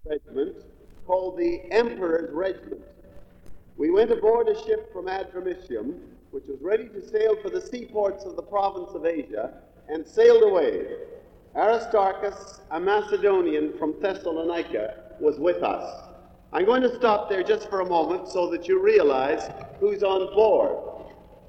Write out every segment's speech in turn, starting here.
regiment called the Emperor's Regiment. We went aboard a ship from Adramyttium, which was ready to sail for the seaports of the province of Asia, and sailed away. Aristarchus, a Macedonian from Thessalonica, was with us. I'm going to stop there just for a moment so that you realize who's on board.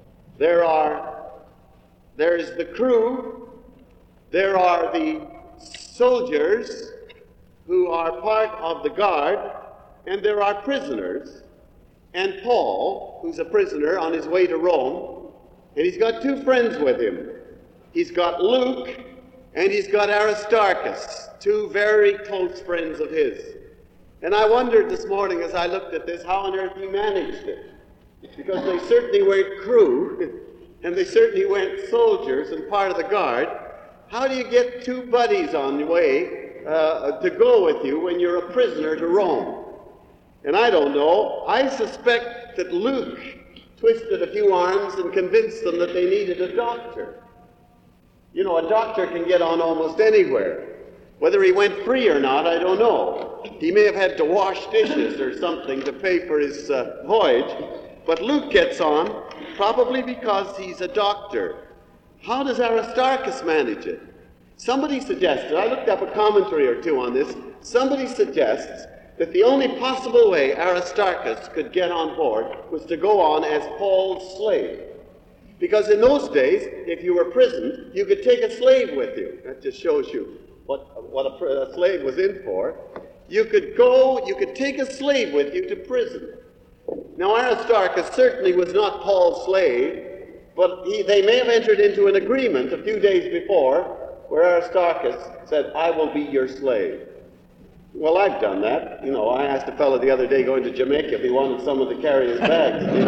There's the crew, there are the soldiers who are part of the guard, and there are prisoners. And Paul, who's a prisoner on his way to Rome, and he's got two friends with him. He's got Luke, and he's got Aristarchus, two very close friends of his. And I wondered this morning as I looked at this how on earth he managed it. Because they certainly weren't crew, and they certainly weren't soldiers and part of the guard. How do you get two buddies on the way to go with you when you're a prisoner to Rome? And I don't know. I suspect that Luke twisted a few arms and convinced them that they needed a doctor. You know, a doctor can get on almost anywhere. Whether he went free or not, I don't know. He may have had to wash dishes or something to pay for his voyage. But Luke gets on, probably because he's a doctor. How does Aristarchus manage it? Somebody suggested, I looked up a commentary or two on this, somebody suggests that the only possible way Aristarchus could get on board was to go on as Paul's slave. Because in those days, if you were imprisoned, you could take a slave with you. That just shows you what a slave was in for. You could take a slave with you to prison. Now Aristarchus certainly was not Paul's slave, but they may have entered into an agreement a few days before where Aristarchus said, I will be your slave. Well, I've done that. You know, I asked a fellow the other day going to Jamaica if he wanted someone to carry his bags. You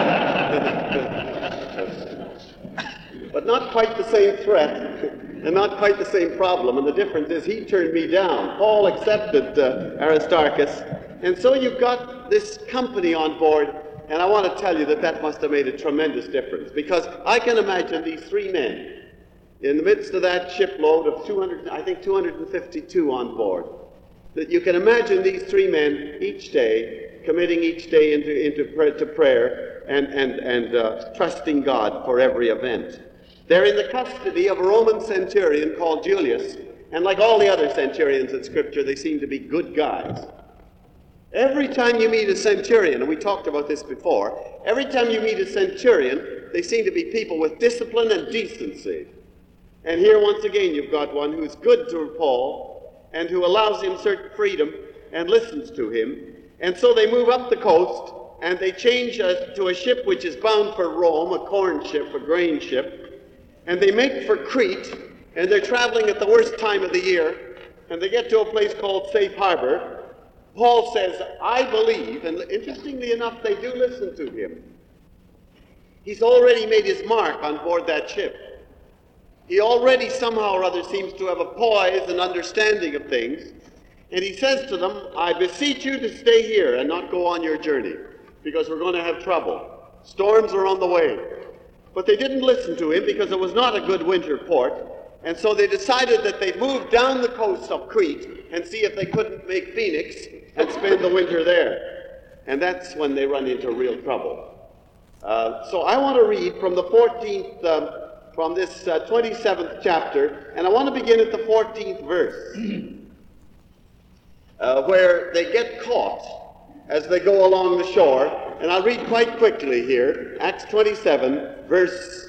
know? But not quite the same threat and not quite the same problem. And the difference is he turned me down. Paul accepted Aristarchus. And so you've got this company on board. And I want to tell you that must have made a tremendous difference. Because I can imagine these three men in the midst of that shipload of 252 on board. That you can imagine these three men each day, committing each day into prayer and trusting God for every event. They're in the custody of a Roman centurion called Julius, and like all the other centurions in Scripture, they seem to be good guys. Every time you meet a centurion, and we talked about this before, every time you meet a centurion, they seem to be people with discipline and decency. And here once again you've got one who's good to Paul, and who allows him certain freedom and listens to him. And so they move up the coast, and they change to a ship which is bound for Rome, a corn ship, a grain ship, and they make for Crete, and they're traveling at the worst time of the year, and they get to a place called Safe Harbor. Paul says, I believe, and interestingly enough, they do listen to him. He's already made his mark on board that ship. He already somehow or other seems to have a poise and understanding of things. And he says to them, I beseech you to stay here and not go on your journey, because we're going to have trouble. Storms are on the way. But they didn't listen to him because it was not a good winter port. And so they decided that they'd move down the coast of Crete and see if they couldn't make Phoenix and spend the winter there. And that's when they run into real trouble. So I want to read from the 14th from this 27th chapter, and I want to begin at the 14th verse, where they get caught as they go along the shore. And I'll read quite quickly here, Acts 27, verse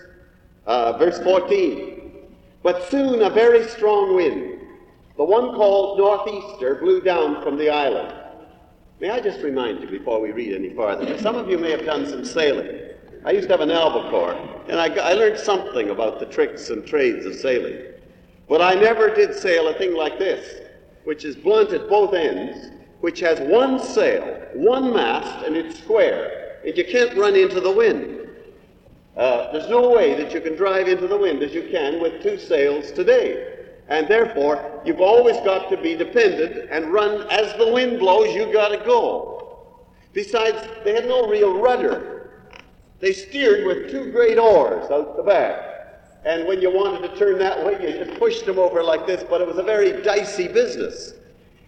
14. But soon a very strong wind, the one called northeaster, blew down from the island. May I just remind you before we read any farther, that some of you may have done some sailing. I used to have an albacore, and I learned something about the tricks and trades of sailing. But I never did sail a thing like this, which is blunt at both ends, which has one sail, one mast, and it's square, and you can't run into the wind. There's no way that you can drive into the wind as you can with two sails today. And therefore, you've always got to be dependent and run as the wind blows, you got to go. Besides, they had no real rudder. They steered with two great oars out the back. And when you wanted to turn that way, you just pushed them over like this, but it was a very dicey business.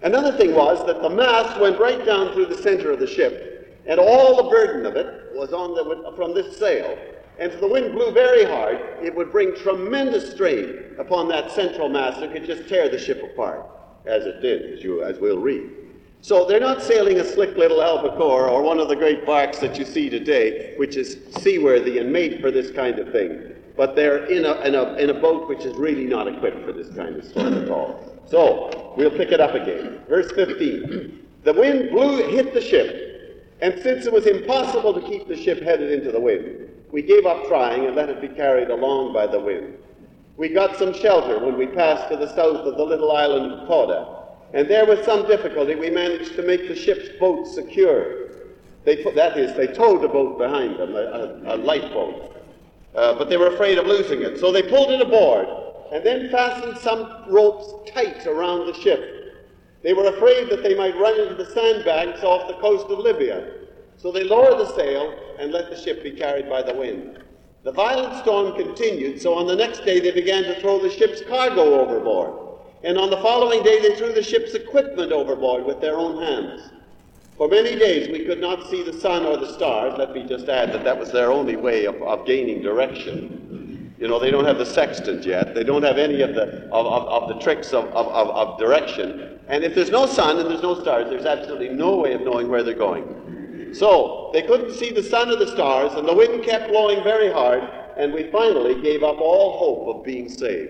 Another thing was that the mast went right down through the center of the ship, and all the burden of it was from this sail. And if the wind blew very hard, it would bring tremendous strain upon that central mast and could just tear the ship apart, as it did, as we'll read. So they're not sailing a slick little albacore or one of the great barks that you see today, which is seaworthy and made for this kind of thing. But they're in a boat which is really not equipped for this kind of storm at all. So we'll pick it up again. Verse 15. The wind hit the ship, and since it was impossible to keep the ship headed into the wind, we gave up trying and let it be carried along by the wind. We got some shelter when we passed to the south of the little island of Cauda, and there with some difficulty we managed to make the ship's boat secure. They towed the boat behind them, a light boat, but they were afraid of losing it. So they pulled it aboard and then fastened some ropes tight around the ship. They were afraid that they might run into the sandbanks off the coast of Libya. So they lowered the sail and let the ship be carried by the wind. The violent storm continued, so on the next day they began to throw the ship's cargo overboard. And on the following day they threw the ship's equipment overboard with their own hands. For many days we could not see the sun or the stars. Let me just add that was their only way of gaining direction. You know, they don't have the sextant yet. They don't have any of the tricks of direction. And if there's no sun and there's no stars, there's absolutely no way of knowing where they're going. So they couldn't see the sun or the stars, and the wind kept blowing very hard, and we finally gave up all hope of being saved.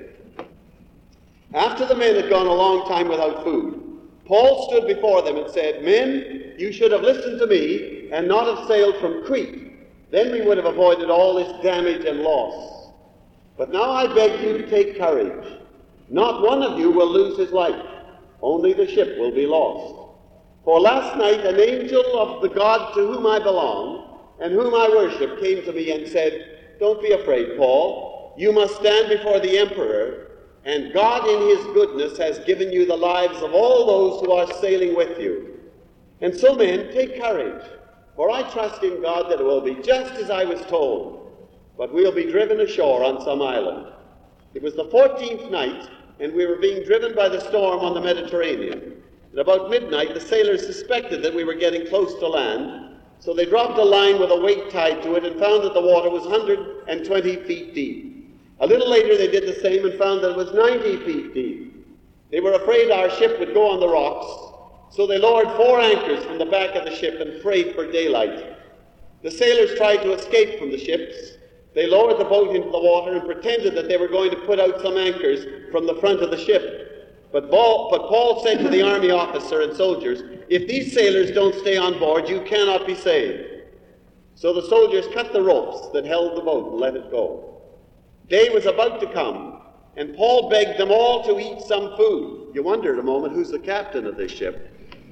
After the men had gone a long time without food, Paul stood before them and said, "Men, you should have listened to me and not have sailed from Crete. Then we would have avoided all this damage and loss. But now I beg you to take courage. Not one of you will lose his life. Only the ship will be lost. For last night an angel of the God to whom I belong and whom I worship came to me and said, 'Don't be afraid, Paul. You must stand before the emperor, and God in his goodness has given you the lives of all those who are sailing with you. And so, men, take courage, for I trust in God that it will be just as I was told. But we'll be driven ashore on some island.' It was the 14th night, and we were being driven by the storm on the Mediterranean. At about midnight, the sailors suspected that we were getting close to land, so they dropped a line with a weight tied to it and found that the water was 120 feet deep. A little later, they did the same and found that it was 90 feet deep. They were afraid our ship would go on the rocks, so they lowered 4 anchors from the back of the ship and prayed for daylight. The sailors tried to escape from the ships. They lowered the boat into the water and pretended that they were going to put out some anchors from the front of the ship. But Paul said to the army officer and soldiers, 'If these sailors don't stay on board, you cannot be saved.' So the soldiers cut the ropes that held the boat and let it go. Day was about to come, and Paul begged them all to eat some food." You wonder at a moment, who's the captain of this ship?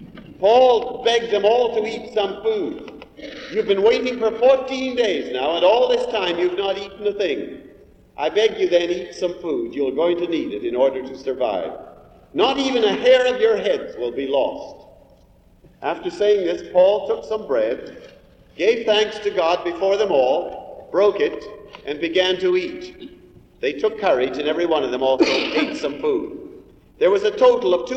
Paul begged them all to eat some food. "You've been waiting for 14 days now, and all this time you've not eaten a thing. I beg you then, eat some food. You're going to need it in order to survive. Not even a hair of your heads will be lost." After saying this, Paul took some bread, gave thanks to God before them all, broke it, and began to eat. They took courage, and every one of them also ate some food. There was a total of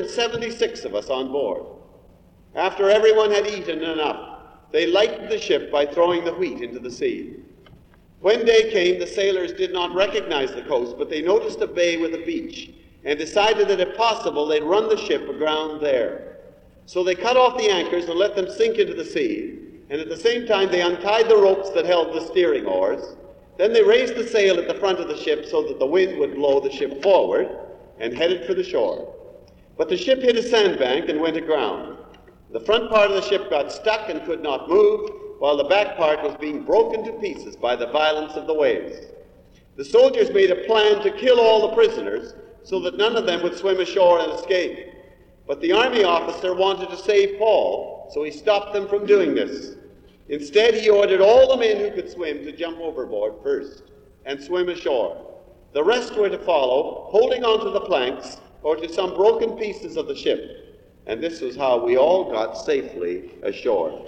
276 of us on board. After everyone had eaten enough, they lightened the ship by throwing the wheat into the sea. When day came, the sailors did not recognize the coast, but they noticed a bay with a beach, and decided that if possible they'd run the ship aground there. So they cut off the anchors and let them sink into the sea, and at the same time they untied the ropes that held the steering oars. Then they raised the sail at the front of the ship so that the wind would blow the ship forward, and headed for the shore. But the ship hit a sandbank and went aground. The front part of the ship got stuck and could not move, while the back part was being broken to pieces by the violence of the waves. The soldiers made a plan to kill all the prisoners so that none of them would swim ashore and escape. But the army officer wanted to save Paul, so he stopped them from doing this. Instead, he ordered all the men who could swim to jump overboard first and swim ashore. The rest were to follow, holding onto the planks or to some broken pieces of the ship. And this was how we all got safely ashore.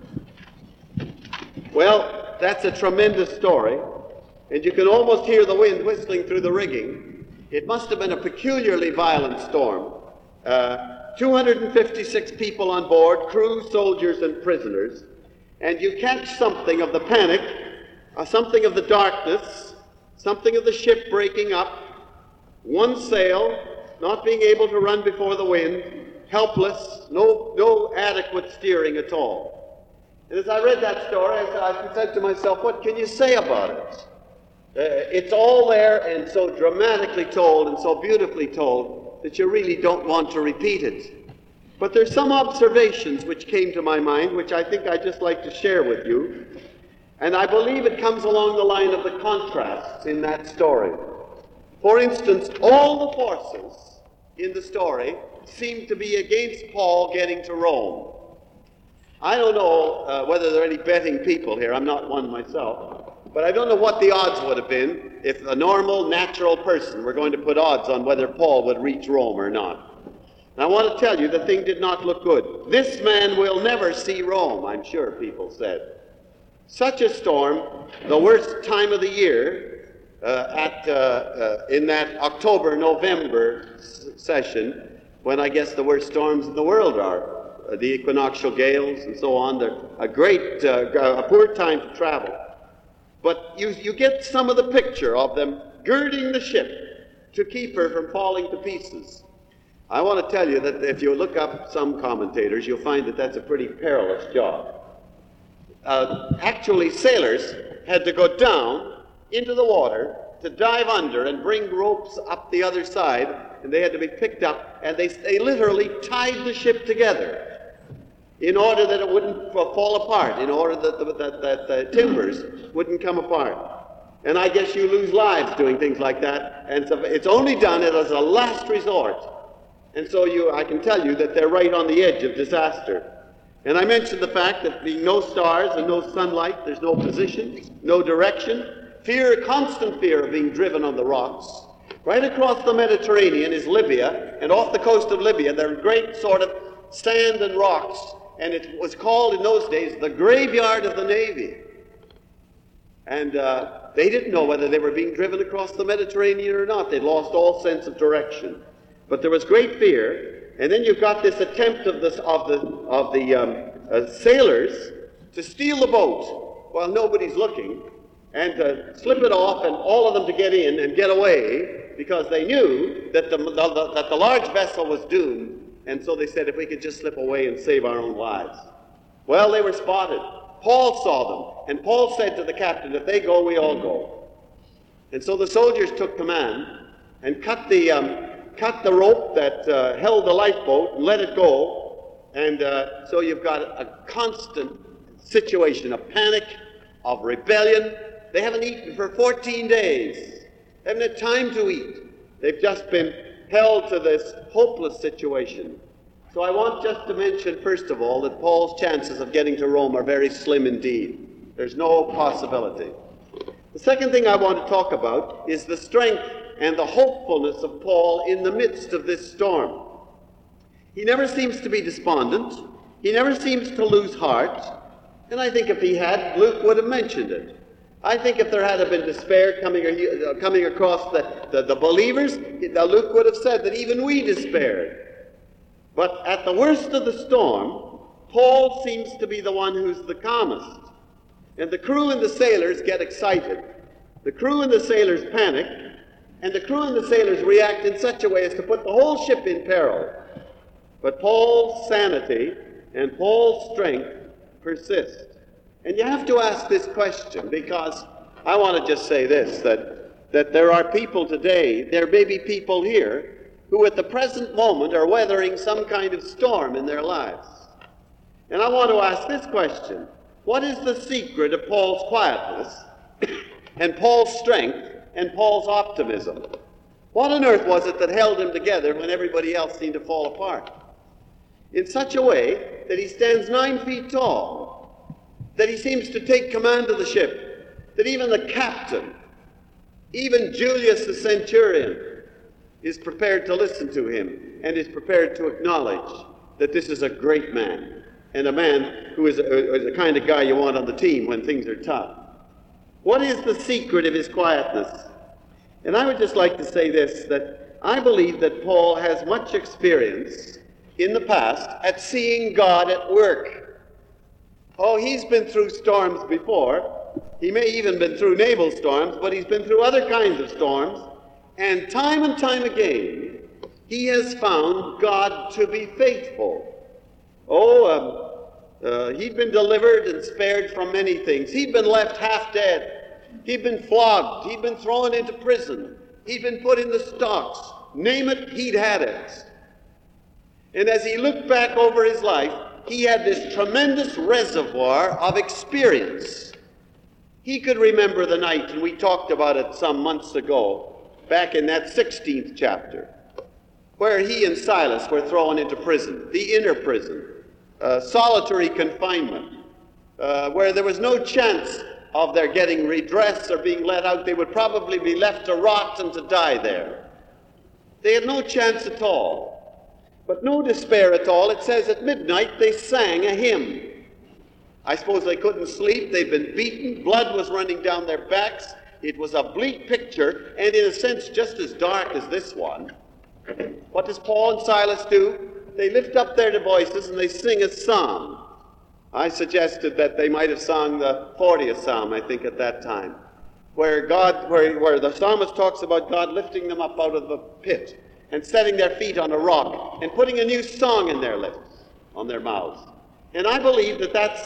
Well, that's a tremendous story, and you can almost hear the wind whistling through the rigging. It must have been a peculiarly violent storm. 256 people on board, crew, soldiers, and prisoners, and you catch something of the panic, something of the darkness, something of the ship breaking up, one sail, not being able to run before the wind, helpless, no adequate steering at all. And as I read that story, I said to myself, what can you say about it? It's all there and so dramatically told and so beautifully told that you really don't want to repeat it. But there's some observations which came to my mind, which I think I'd just like to share with you. And I believe it comes along the line of the contrasts in that story. For instance, all the forces in the story seem to be against Paul getting to Rome. I don't know whether there are any betting people here. I'm not one myself. But I don't know what the odds would have been if a normal, natural person were going to put odds on whether Paul would reach Rome or not. And I want to tell you, the thing did not look good. This man will never see Rome, I'm sure people said. Such a storm, the worst time of the year, in that October-November session, when I guess the worst storms in the world are, the equinoctial gales and so on, they're a poor time to travel. But you get some of the picture of them girding the ship to keep her from falling to pieces. I want to tell you that if you look up some commentators, you'll find that that's a pretty perilous job. Actually, sailors had to go down into the water to dive under and bring ropes up the other side, and they had to be picked up, and they literally tied the ship together in order that it wouldn't fall apart, in order that the timbers wouldn't come apart. And I guess you lose lives doing things like that, and so it's only done as a last resort. And so I can tell you that they're right on the edge of disaster. And I mentioned the fact that being no stars and no sunlight, there's no position, no direction, constant fear of being driven on the rocks. Right across the Mediterranean is Libya, and off the coast of Libya there are great sort of sand and rocks, and it was called in those days the graveyard of the Navy. And they didn't know whether they were being driven across the Mediterranean or not. They'd lost all sense of direction. But there was great fear, and then you've got this attempt of the sailors to steal the boat while nobody's looking, and to slip it off, and all of them to get in and get away, because they knew that the large vessel was doomed, and so they said, if we could just slip away and save our own lives. Well, they were spotted. Paul saw them, and Paul said to the captain, if they go, we all go. And so the soldiers took command and cut the rope that held the lifeboat and let it go, and so you've got a constant situation of panic, of rebellion. They haven't eaten for 14 days. They haven't had time to eat. They've just been held to this hopeless situation. So I want just to mention, first of all, that Paul's chances of getting to Rome are very slim indeed. There's no possibility. The second thing I want to talk about is the strength and the hopefulness of Paul in the midst of this storm. He never seems to be despondent. He never seems to lose heart. And I think if he had, Luke would have mentioned it. I think if there had been despair coming across the believers, Luke would have said that even we despaired. But at the worst of the storm, Paul seems to be the one who's the calmest. And the crew and the sailors get excited. The crew and the sailors panic, and the crew and the sailors react in such a way as to put the whole ship in peril. But Paul's sanity and Paul's strength persist. And you have to ask this question, because I want to just say this, that there are people today, there may be people here, who at the present moment are weathering some kind of storm in their lives. And I want to ask this question: what is the secret of Paul's quietness and Paul's strength and Paul's optimism? What on earth was it that held him together when everybody else seemed to fall apart? In such a way that he stands 9 feet tall, that he seems to take command of the ship, that even the captain, even Julius the centurion, is prepared to listen to him and is prepared to acknowledge that this is a great man, and a man who is the kind of guy you want on the team when things are tough. What is the secret of his quietness? And I would just like to say this, that I believe that Paul has much experience in the past at seeing God at work. Oh, he's been through storms before. He may even been through naval storms, but he's been through other kinds of storms. And time again, he has found God to be faithful. He'd been delivered and spared from many things. He'd been left half dead. He'd been flogged. He'd been thrown into prison. He'd been put in the stocks. Name it, he'd had it. And as he looked back over his life, he had this tremendous reservoir of experience. He could remember the night, and we talked about it some months ago, back in that 16th chapter, where he and Silas were thrown into prison, the inner prison, solitary confinement, where there was no chance of their getting redress or being let out. They would probably be left to rot and to die there. They had no chance at all, but no despair at all. It says at midnight they sang a hymn. I suppose they couldn't sleep. They'd been beaten. Blood was running down their backs. It was a bleak picture, and in a sense just as dark as this one. What does Paul and Silas do? They lift up their voices and they sing a psalm. I suggested that they might have sung the 40th psalm, I think, at that time, where the psalmist talks about God lifting them up out of the pit and setting their feet on a rock and putting a new song in their lips, on their mouths. And I believe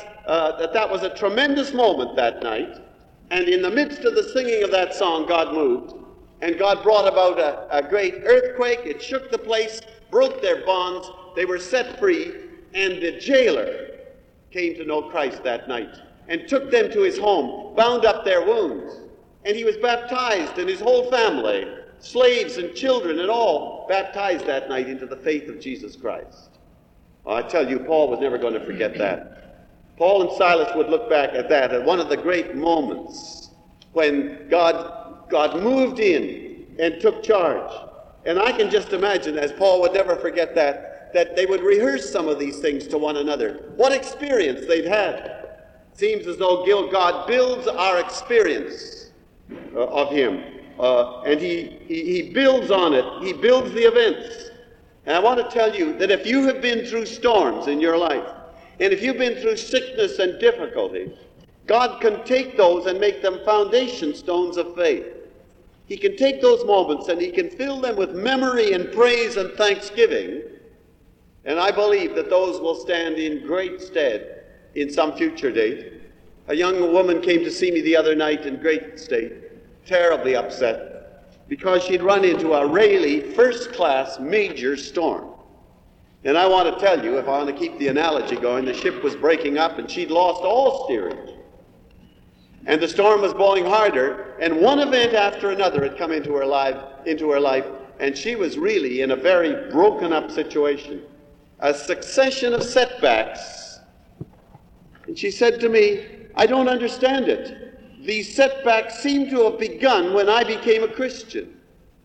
that was a tremendous moment that night. And in the midst of the singing of that song, God moved. And God brought about a great earthquake. It shook the place, broke their bonds. They were set free. And the jailer came to know Christ that night and took them to his home, bound up their wounds. And he was baptized, and his whole family, slaves and children and all, baptized that night into the faith of Jesus Christ. I tell you, Paul was never going to forget that. Paul and Silas would look back at that as one of the great moments when God moved in and took charge. And I can just imagine, as Paul would never forget that they would rehearse some of these things to one another. What experience they'd had. Seems as though God builds our experience of him. And he builds on it. He builds the events. And I want to tell you that if you have been through storms in your life, and if you've been through sickness and difficulty, God can take those and make them foundation stones of faith. He can take those moments and he can fill them with memory and praise and thanksgiving. And I believe that those will stand in great stead in some future date. A young woman came to see me the other night in great state, terribly upset, because she'd run into a really first-class major storm. And I want to tell you, if I want to keep the analogy going, the ship was breaking up and she'd lost all steerage. And the storm was blowing harder, and one event after another had come into her life, and she was really in a very broken-up situation. A succession of setbacks. And she said to me, I don't understand it. These setbacks seem to have begun when I became a Christian.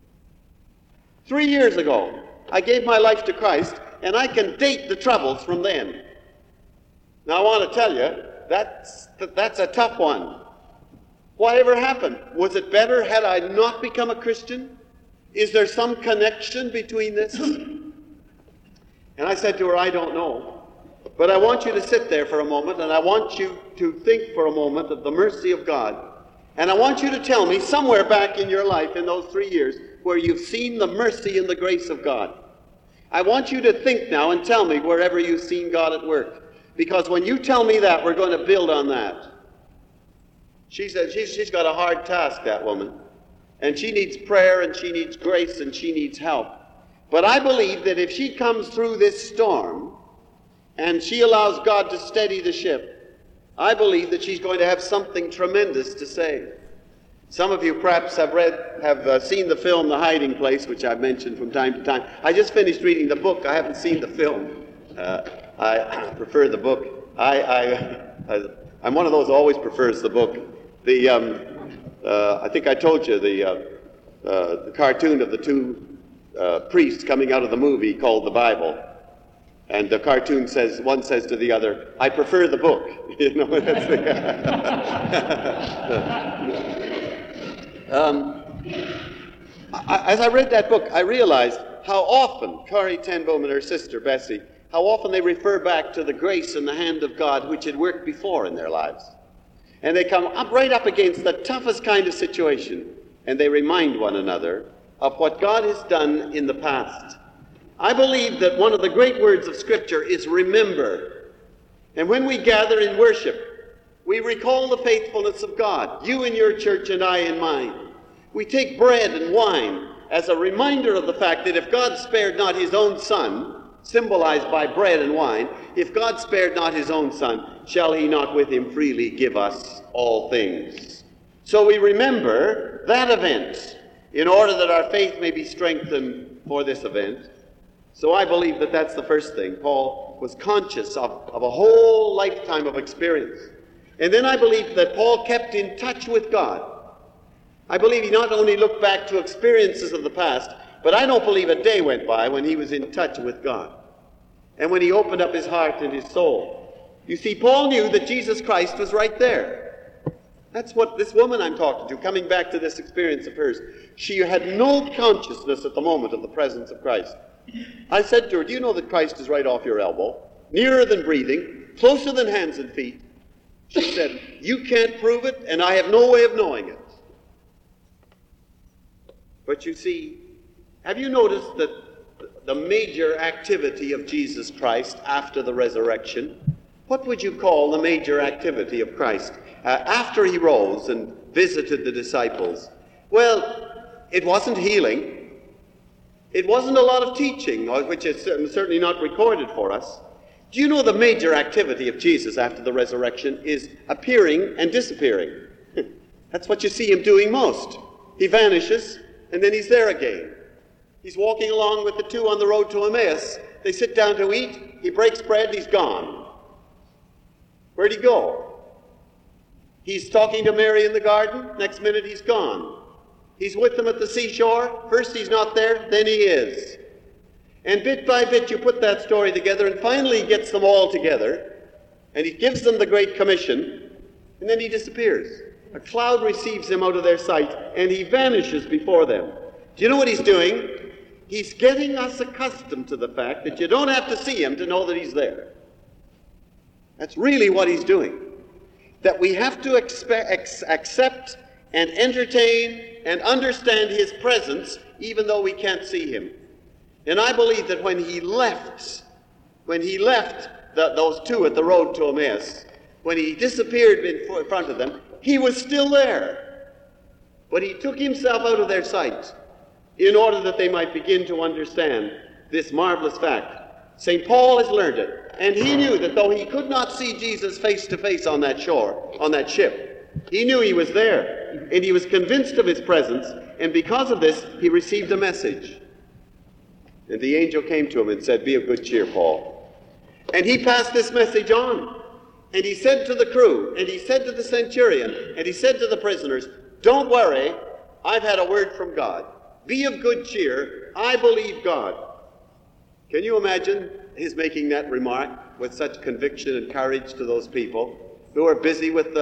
3 years ago, I gave my life to Christ, and I can date the troubles from then. Now, I want to tell you, that's a tough one. Whatever happened? Was it better had I not become a Christian? Is there some connection between this? And I said to her, I don't know. But I want you to sit there for a moment, and I want you to think for a moment of the mercy of God. And I want you to tell me somewhere back in your life in those 3 years where you've seen the mercy and the grace of God. I want you to think now and tell me wherever you've seen God at work. Because when you tell me that, we're going to build on that. She said she's got a hard task, that woman. And she needs prayer, and she needs grace, and she needs help. But I believe that if she comes through this storm, and she allows God to steady the ship, I believe that she's going to have something tremendous to say. Some of you perhaps have seen the film The Hiding Place, which I've mentioned from time to time. I just finished reading the book. I haven't seen the film. I prefer the book. I'm one of those who always prefers the book. I think I told you the cartoon of the two priests coming out of the movie called The Bible. And the cartoon says, one says to the other, I prefer the book. You know, that's as I read that book, I realized how often Corrie ten Boom and her sister Bessie, how often they refer back to the grace and the hand of God which had worked before in their lives. And they come up right up against the toughest kind of situation, and they remind one another of what God has done in the past. I believe that one of the great words of Scripture is remember. And when we gather in worship, we recall the faithfulness of God, you in your church and I in mine. We take bread and wine as a reminder of the fact that if God spared not his own Son, symbolized by bread and wine, if God spared not his own Son, shall he not with him freely give us all things? So we remember that event in order that our faith may be strengthened for this event. So I believe that that's the first thing. Paul was conscious of a whole lifetime of experience. And then I believe that Paul kept in touch with God. I believe he not only looked back to experiences of the past, but I don't believe a day went by when he was in touch with God and when he opened up his heart and his soul. You see, Paul knew that Jesus Christ was right there. That's what this woman I'm talking to, coming back to this experience of hers, she had no consciousness at the moment of the presence of Christ. I said to her, do you know that Christ is right off your elbow, nearer than breathing, closer than hands and feet? She said, you can't prove it, and I have no way of knowing it. But you see, have you noticed that the major activity of Jesus Christ after the resurrection, what would you call the major activity of Christ after he rose and visited the disciples? Well, it wasn't healing. It wasn't a lot of teaching, which is certainly not recorded for us. Do you know the major activity of Jesus after the resurrection is appearing and disappearing? That's what you see him doing most. He vanishes, and then he's there again. He's walking along with the two on the road to Emmaus. They sit down to eat. He breaks bread. He's gone. Where'd he go? He's talking to Mary in the garden. Next minute, he's gone. He's with them at the seashore. First, he's not there. Then he is. And bit by bit, you put that story together, and finally he gets them all together, and he gives them the Great Commission, and then he disappears. A cloud receives him out of their sight, and he vanishes before them. Do you know what he's doing? He's getting us accustomed to the fact that you don't have to see him to know that he's there. That's really what he's doing. That we have to accept and entertain and understand his presence even though we can't see him. And I believe that when he left those two at the road to Emmaus, when he disappeared in front of them, he was still there. But he took himself out of their sight in order that they might begin to understand this marvelous fact. St. Paul has learned it, and he knew that though he could not see Jesus face to face on that shore, on that ship, he knew he was there, and he was convinced of his presence, and because of this, he received a message. And the angel came to him and said, be of good cheer, Paul. And he passed this message on. And he said to the crew, and he said to the centurion, and he said to the prisoners, don't worry, I've had a word from God. Be of good cheer, I believe God. Can you imagine his making that remark with such conviction and courage to those people who are busy with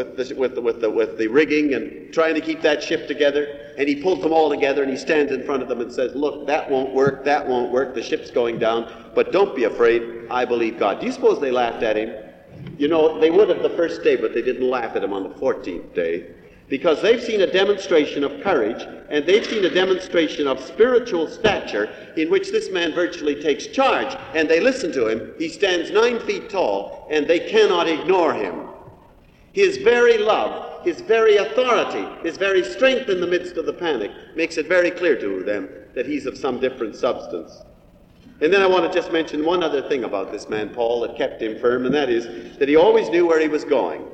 the rigging and trying to keep that ship together? And he pulls them all together and he stands in front of them and says, look, that won't work, the ship's going down, but don't be afraid, I believe God. Do you suppose they laughed at him? You know, they would have the first day, but they didn't laugh at him on the 14th day, because they've seen a demonstration of courage, and they've seen a demonstration of spiritual stature in which this man virtually takes charge, and they listen to him. He stands 9 feet tall, and they cannot ignore him. His very love, his very authority, his very strength in the midst of the panic makes it very clear to them that he's of some different substance. And then I want to just mention one other thing about this man, Paul, that kept him firm, and that is that he always knew where he was going.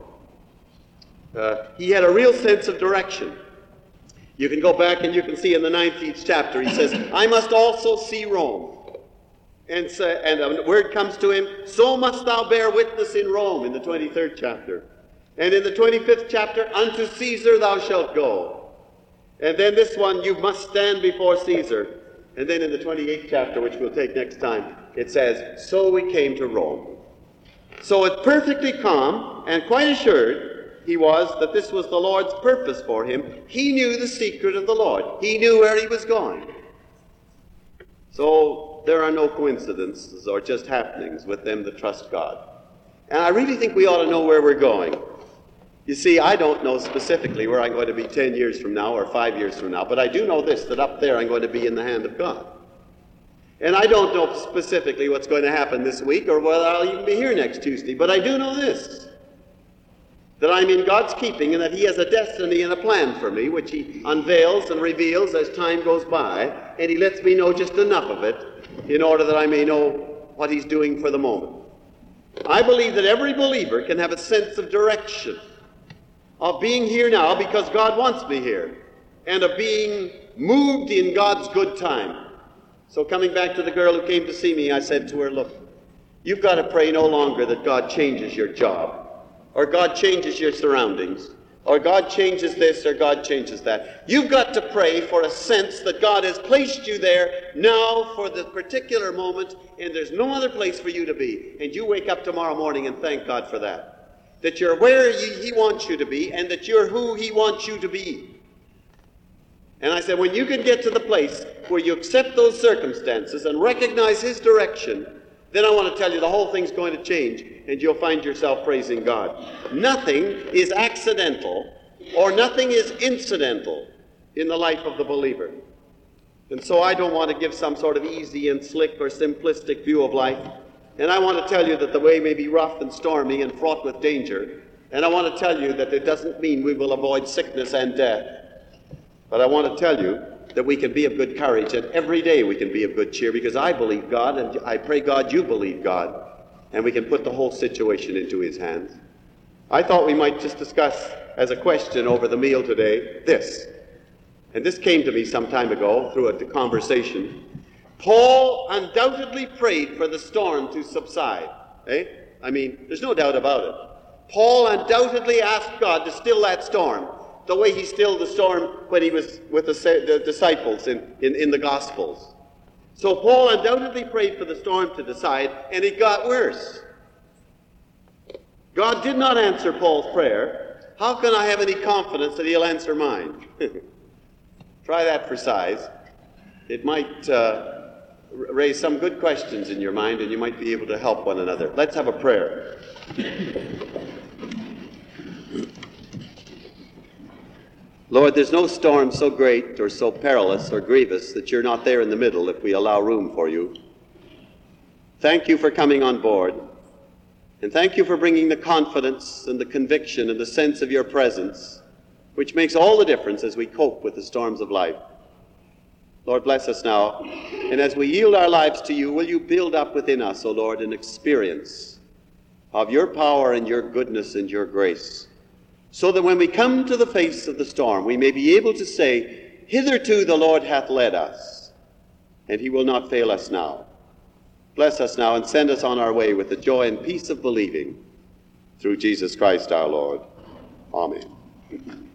He had a real sense of direction. You can go back and you can see in the 19th chapter, he says, I must also see Rome. And a word comes to him, so must thou bear witness in Rome, in the 23rd chapter. And in the 25th chapter, unto Caesar thou shalt go. And then this one, you must stand before Caesar. And then in the 28th chapter, which we'll take next time, it says, so we came to Rome. So it's perfectly calm and quite assured he was that this was the Lord's purpose for him. He knew the secret of the Lord. He knew where he was going. So there are no coincidences or just happenings with them that trust God. And I really think we ought to know where we're going. You see, I don't know specifically where I'm going to be 10 years from now or 5 years from now, but I do know this, that up there I'm going to be in the hand of God. And I don't know specifically what's going to happen this week or whether I'll even be here next Tuesday, but I do know this, that I'm in God's keeping and that He has a destiny and a plan for me, which He unveils and reveals as time goes by, and He lets me know just enough of it in order that I may know what He's doing for the moment. I believe that every believer can have a sense of direction, of being here now because God wants me here, and of being moved in God's good time. So coming back to the girl who came to see me, I said to her, look, you've got to pray no longer that God changes your job, or God changes your surroundings, or God changes this, or God changes that. You've got to pray for a sense that God has placed you there now for the particular moment, and there's no other place for you to be. And you wake up tomorrow morning and thank God for that. That you're where He wants you to be, and that you're who He wants you to be. And I said, when you can get to the place where you accept those circumstances and recognize His direction, then I want to tell you the whole thing's going to change, and you'll find yourself praising God. Nothing is accidental, or nothing is incidental in the life of the believer. And so I don't want to give some sort of easy and slick or simplistic view of life. And I want to tell you that the way may be rough and stormy and fraught with danger. And I want to tell you that it doesn't mean we will avoid sickness and death. But I want to tell you that we can be of good courage, and every day we can be of good cheer, because I believe God, and I pray God you believe God, and we can put the whole situation into His hands. I thought we might just discuss as a question over the meal today this. And this came to me some time ago through a conversation. Paul undoubtedly prayed for the storm to subside. I mean, there's no doubt about it. Paul undoubtedly asked God to still that storm, the way He stilled the storm when He was with the disciples in the Gospels. So Paul undoubtedly prayed for the storm to subside, and it got worse. God did not answer Paul's prayer. How can I have any confidence that He'll answer mine? Try that for size. It might raise some good questions in your mind, and you might be able to help one another. Let's have a prayer. Lord, there's no storm so great or so perilous or grievous that you're not there in the middle if we allow room for you. Thank you for coming on board, and thank you for bringing the confidence and the conviction and the sense of your presence, which makes all the difference as we cope with the storms of life. Lord, bless us now, and as we yield our lives to you, will you build up within us, O Lord, an experience of your power and your goodness and your grace, so that when we come to the face of the storm, we may be able to say, hitherto the Lord hath led us, and He will not fail us now. Bless us now and send us on our way with the joy and peace of believing, through Jesus Christ our Lord. Amen.